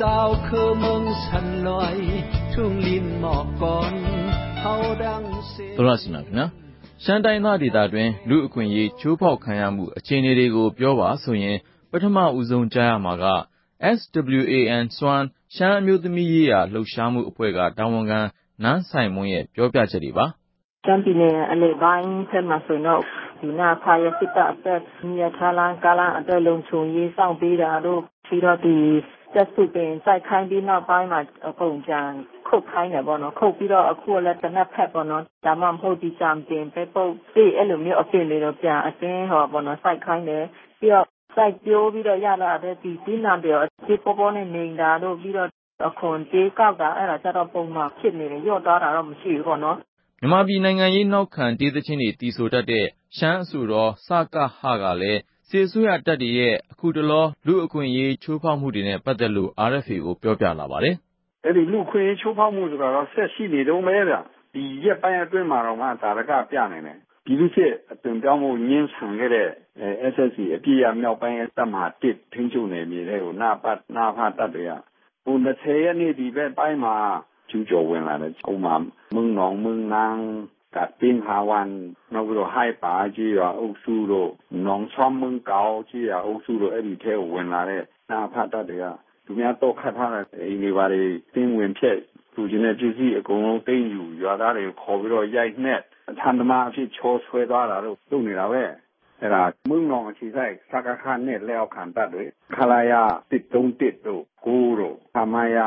าวคือเมืองสันลอยทุ่งลินหมอกก่อนเฮาดังเสသောရရှိနာခင်ဗျာရှမ်းတိုင်းသားဒေသတွင်လူအခွင့်အရေးချိုးဖောက်ခံရမှုအခြေအနေတွေကိုပြောပါဆိုရင်ပထမဦးဆုံးကြားရမှာက SWAN စွမ်းရှမ်းအမျိုးသမီးရေးရာလှုပ်ရှားမှုအဖွဲ့ကတာဝန်ခံနန်းဆိုင်မွန်းရဲ့ပြောပြချက်တွေပါရှမ်းပြည်နယ်အလယ်ပိုင်းဘက်မှာဆိုတော့ဒီနာဖာရစစ်တပ်အသက်မြတ်ထားလန်းကားလန်းအသက်လုံးချုံရေးစောင့်ပေးတာတို့ပြီးတော့ဒီတက်စုပင်စိုက်ခိုင်းပြီးနောက်ပိုင်းမှာအကုန်ကြံခုတ်ခိုင်းတယ်ပေါ့နော်ခုတ်ပြီးတော့အခုလည်းတစ်နက်ဖက်ပေါ့နော်ဒါမှမဟုတ်ဒီကြံတင်ပဲပုတ်ပြီးအဲ့လိုမျိုးအပင်တွေတော့ပြန်အစင်းဟောပေါ့နော်စိုက်ခိုင်းတယ်ပြီးတော့စိုက်ပြိုးပြီးတော့ရလာတဲ့ဒီဒီနာတွေဒီပေါ်ပေါ်နဲ့နေတာတို့ပြီးတော့အခွန်ကြေးကောက်တာအဲ့ဒါကြတော့ပုံမှန်ဖြစ်နေတယ်ရော့သွားတာတော့မရှိဘူးပေါ့နော်မြန်မာပြည်နိုင်ငံရေးနောက်ခံတေးသချင်းတွေတီးဆိုတတ်တဲ့ရှမ်းအဆိုတော်စကဟကလည်းစစ်အစိုးရတပ်တွေရဲ့အခုတလောလူအခွင့်အရေးချိုးဖောက်မှုတွေနဲ့ပတ်သက်လို့ RFA ကိုပြောပြလာပါတယ်။အဲ့ဒီလူခွင့်ချိုးဖောက်မှုဆိုတာတော့ဆက်ရှိနေတော့မဲဗျ။ဒီရက်ပိုင်းအတွင်းမှာတော့မှဒါရကပြနေတယ်။ပြည်သူ့စစ်အသွင်ပြောင်းမှုညှင်းဆန်ခဲ့တဲ့ SSC အပြည့်အမြောက်ပိုင်းတပ်မဟာ1ထိန်းချုပ်နယ်မြေတွေကိုနာဖတပ်တွေက20ရက်နေ့ဒီဘက်ပိုင်းမှာကျူးကျော်ဝင်လာတယ်။ဥပမာမုံနောင်မုံနန်းကတင်ဟာဝန်နောက်ပြီးတော့ဟိုက်ပါကြီးရအုပ်စုတို့နောင်ချောင်းမုံကောက်ကြီးရအုပ်စုတို့အဲ့ဒီထဲကိုဝင်လာတဲ့နာဖတပ်တွေကသူများတော့ခတ်ထားတဲ့အိမ်တွေပါတွေတင်းဝင်ဖြက်သူချင်းတဲ့ပြည်စည်းအကုန်လုံးတိမ့်ယူရွာသားတွေခေါ်ပြီးတော့ရိုက်နှက်အထန်သမားအဖြစ်ချောဆွဲသွားတာတို့လုပ်နေတာပဲအဲ့ဒါမုံနောင်အခြေဆိုင်စကခနဲ့လက်အောက်ခံတပ်တွေခလာရ131တို့9တို့ခမရ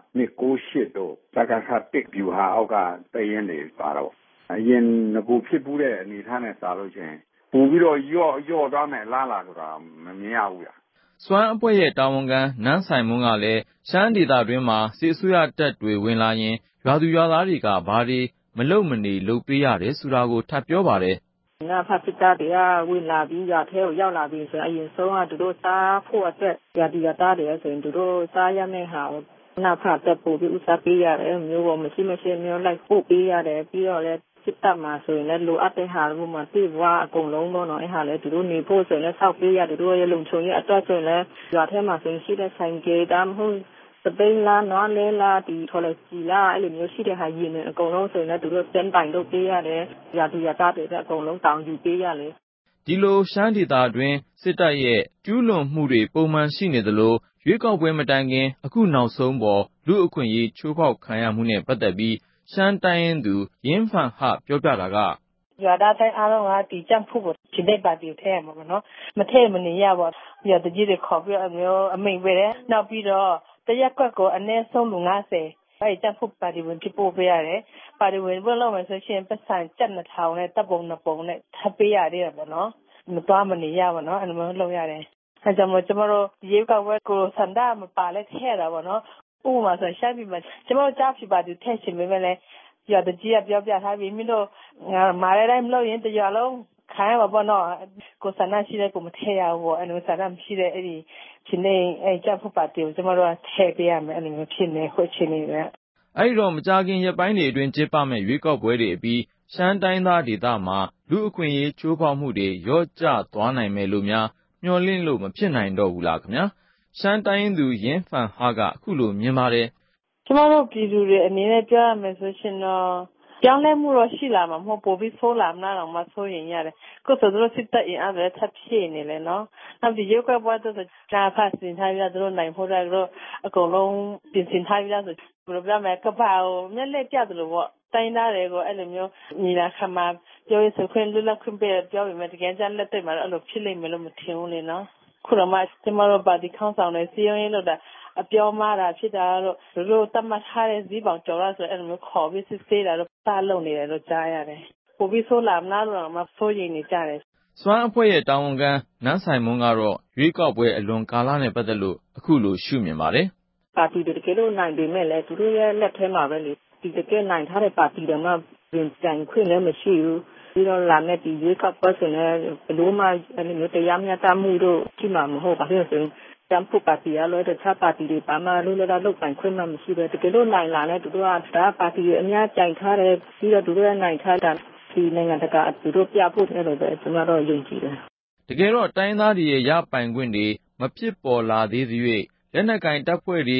298တို့စကခတစ်ဗျူဟာအောက်ကတရင်တွေပါတော့အရင်ကဖြစ်ပူးတဲ့အနေထားနဲ့စာလို့ချင်းပို့ပြီးတော့ယော့သွားမယ်လားဆိုတာမမြင်ရဘူးဗျစွမ်းအဖွဲ့ရဲ့တာဝန်ခံနန်းဆိုင်မွန်းကလည်းရှမ်းဒေသတွင်းမှာစစ်အစိုးရတပ်တွေဝင်လာရင်ရွာသူရွာသားတွေကဘာတွေမလုပ်မနေလုပ်ပေးရတယ်ဆိုတာကိုထပ်ပြောပါတယ်။နာဖတ်စစ်တပ်တွေကဝင်လာပြီးရွာထဲကိုရောက်လာပြီးဆိုအရင်ဆုံးကသူတို့စားဖို့အတွက်ရွာသူရွာသားတွေဆိုရင်သူတို့စားရမယ့်ဟာကိုနာဖတ်တပ်ပို့ပြီးဥစားပေးရတယ်မျိုးပေါ်မရှိမျိုးလိုက်ပို့ပေးရတယ်ပြီးတော့လည်းစစ်တပ်မှာဆိုရင်လည်းလိုအပ်တဲ့ဟာတို့မှတိဝါအကုန်လုံးတော့နော်အဲ့ဟာလည်းသူတို့နေဖို့ဆိုရင်လည်းစောက်ပေးရတယ်သူတို့ရဲ့လုံခြုံရေးအတွက်ဆိုရင်လည်းရွာထဲမှာဆိုရင်ရှိတဲ့ဆိုင်ကေတာမဟုတ်စပိန်လာနွားလဲလာဒီထော်လက်စီလာအဲ့လိုမျိုးရှိတဲ့ဟာရင်းနေအကုန်လုံးဆိုရင်လည်းသူတို့စန်တိုင်လုပ်ပေးရတယ်ရွာသူရွာသားတွေအကုန်လုံးတောင်းယူပေးရတယ်ဒီလိုရှမ်းဒေသတွင်းစစ်တပ်ရဲ့ကျူးလွန်မှုတွေပုံမှန်ရှိနေသလိုရွေးကောက်ပွဲမတိုင်ခင်အခုနောက်ဆုံးပေါ်လူအခွင့်အရေးချိုးဖောက်ခံရမှုနဲ့ပတ်သက်ပြီးရှမ်းတိုင်းရင်းသူရင်းဖန်ဟပြောပြတာကရွာသားတိုင်းအားလုံးကဒီကြံ့ဖို့ကိုဒီနေ့ပါတီထဲမှာပေါ့နော်မထဲမနေရပါဘူးရွာတကြီးတွေခေါ်ပြီးအမျိုးအမိန်ပဲတယ်နောက်ပြီးတော့တရက်ကွက်ကိုအနည်းဆုံးလူ90အဲ့ကြံ့ဖို့ပါတီဝင်ပြပို့ပေးရတယ်ပါတီဝင်ဘယ်လိုမှဆိုရှင်ပတ်စံကျပ်2000နဲ့တပ်ပုံ2ပုံနဲ့ထပ်ပေးရတယ်ပေါ့နော်မသွားမနေရပါတော့အဲ့လိုမျိုးလုပ်ရတယ်အဲကြောင့်မို့ကျွန်တော်တို့ရေကောက်ဝဲကိုစန္ဒမပါလဲထဲတာပေါ့နော်ဥပမာဆိုရှမ်းပြည်မှာကျွန်တော်ကြားဖြစ်ပါသူထဲရှင်ပဲလေရွာတကြီးကပြောပြထားပြီးမင်းတို့မာရဲတိုင်းမလို့ရင်တရွာလုံးခိုင်းပါပေါ့နော်ကိုစန္ဒရှိတဲ့ကိုမထဲရဘူးပေါ့အဲ့လိုစန္ဒမရှိတဲ့အဲ့ဒီဖြစ်နေအဲ့ကြဖို့ပါတီကိုကျွန်တော်တို့ထဲပေးရမယ်အဲ့လိုမျိုးဖြစ်နေခွချင်းနေတယ်အဲ့တော့မကြခင်ရက်ပိုင်းတွေအတွင်းကျင်းပမဲ့ရွေးကောက်ပွဲတွေအပြီးရှမ်းတိုင်းသားဒေသမှာလူအခွင့်အရေးချိုးဖောက်မှုတွေရော့ကျသွားနိုင်မယ်လို့များမျှော်လင့်လို့မဖြစ်နိုင်တော့ဘူးလားခင်ဗျာရှမ်းတိုင်းရင်းသူရင်းဖန်ဟကအခုလိုမြင်ပါတယ်ကျမတို့ပြည်သူတွေအနေနဲ့ပြောရမယ်ဆိုရှင်တော့ပြောင်းလဲမှုတော့ရှိလာမှာမဟုတ်ပိုပြီးဆိုးလာမလားတော့မဆိုးရင်ရတယ်ကိုယ်ဆိုတို့စစ်တပ်အင်အားတွေထပ်ဖြည့်နေလေနော်နောက်ဒီရုပ်ကပွားတော့ကြာဖတ်စင်ထားပြတို့နိုင်ဖို့တော့အကုန်လုံးပြင်ဆင်ထားပြဆိုဘယ်လိုပြောမလဲကပောက်မျက်လက်ပြတယ်လို့ပေါ့တိုင်းသားတွေကိုအဲ့လိုမျိုးညီလာခံမှာပြောရဆိုခွင့်လွတ်လပ်ခွင့်ပေးပြောပြီးမှတကယ်ကြလက်တွေ့မှာတော့အဲ့လိုဖြစ်လိမ့်မယ်လို့မထင်ဘူးလေနော်ခုတော့မှကျမတို့ပါတီခေါင်းဆောင်တွေစီးရင်လို့အပြောမှားတာဖြစ်တာတော့တို့တတ်မှတ်ထားတဲ့ဈေးပေါင်ကျော်လာဆိုအဲ့လိုမျိုးခေါ်ပြီးစစ်ဆေးတာတော့စားလုံနေတယ်လို့ကြားရတယ်ပိုပြီးဆိုးလာမလားတော့မှစိုးရိမ်နေကြတယ်စွမ်းအဖွဲ့ရဲ့တာဝန်ခံနန်းဆိုင်မွန်းကတော့ရွေးကောက်ပွဲအလွန်ကာလနဲ့ပတ်သက်လို့အခုလိုရှုမြင်ပါတယ်ပါတီတကယ်လို့နိုင်ပေမဲ့လည်းသူတို့ရဲ့လက်ထဲမှာပဲလေဒီတကယ်နိုင်ထားတဲ့ပါတီတွေမှာပြင်ကြံခွင့်လည်းမရှိဘူးပြီးတော့လာမဲ့ဒီရွေးကောက်ပွဲဆိုရင်ဘလို့မှအဲ့လိုမျိုးတရားမျှတမှုတို့ရှိမှာမဟုတ်ပါဘူးဆိုရင်တမ်ဖို့ပါတီရလို့တခြားပါတီတွေပါမှလို့လောက်ပိုင်ခွင့်မှမရှိပဲတကယ်လို့နိုင်လာလဲသူတို့ကဒါပါတီအများကြိုင်ထားတယ်ပြီးတော့သူတို့ကနိုင်ထားတာဒီနိုင်ငံတကာသူတို့ပြဖို့တယ်လို့ပဲကျွန်တော်တို့ယုံကြည်တယ်တကယ်တော့တိုင်းသားတွေရဲ့ရပိုင်ခွင့်တွေမဖြစ်ပေါ်လာသေးသေး၍လက်နက်ကင်တပ်ဖွဲ့တွေ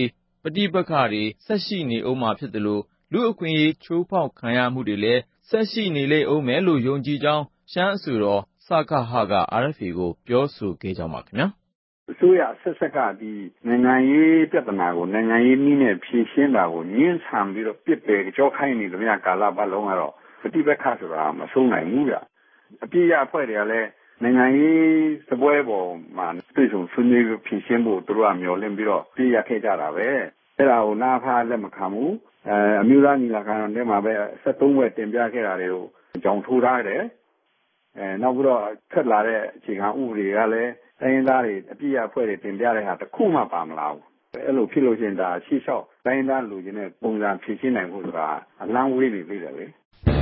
ဋိပက္ခတွေဆက်ရှိနေဦးမှာဖြစ်သလိုလူ့အခွင့်အရေးချိုးဖောက်ခံရမှုတွေလည်းဆက်ရှိနေလိမ့်ဦးမယ်လို့ယုံကြည်ကြောင်းရှမ်းအဆိုတော်စကဟက RFA ကိုပြောဆိုခဲ့ကြပါခင်ဗျာအစိုးရဆက်ဆက်ကဒီနိုင်ငံရေးပြဿနာကိုနိုင်ငံရေးနည်းနဲ့ဖြေရှင်းတာကိုညှင်းဆန်ပြီးတော့ပြစ်ပယ်ကြောခိုင်းနေသမျှကာလပတ်လုံးကတော့ပဋိပက္ခဆိုတာမဆုံးနိုင်ဘူးဗျအပြည့်ရအဖွဲ့တွေကလည်းနိုင်ငံရေးစပွဲပေါ်မှာတွေ့ဆုံဆွေးနွေးဖြေရှင်းဖို့သူတို့ကမျှော်လင့်ပြီးတော့ပြည့်ရခဲ့ကြတာပဲအဲ့ဒါကိုနားဖားလက်မခံဘူးအမျိုးသားညီလာခံထဲမှာပဲ73ဘွဲ့တင်ပြခဲ့တာတွေကိုကြောင်ထိုးထားတယ်နောက်ပြီးတော့ဆက်လာတဲ့အခြေခံဥပဒေကလည်းတိုင်းရင်းသားတွေအပြည့်အအဖွဲ့တွေတင်ပြတဲ့ဟာတစ်ခုမှပါမလာဘူးအဲ့လိုဖြစ်လို့ရှိရင်ဒါရှေ့လျှောက်တိုင်းရင်းသားလူချင်းတဲ့ပုံစံဖြည့်ရှင်းနိုင်ဖို့ဆိုတာအလံဝေးနေသေးတယ်လေ